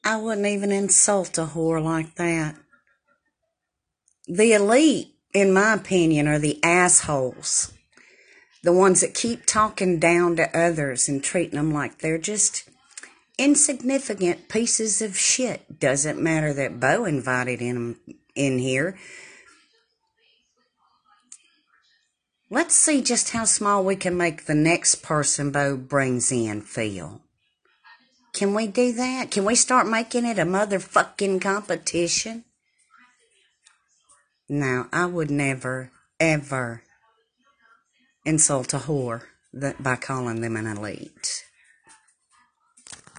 I wouldn't even insult a whore like that. The elite, in my opinion, are the assholes. The ones that keep talking down to others and treating them like they're just insignificant pieces of shit. Doesn't matter that Bo invited him in here. Let's see just how small we can make the next person Bo brings in feel. Can we do that? Can we start making it a motherfucking competition? No, I would never, ever insult a whore by calling them an elite.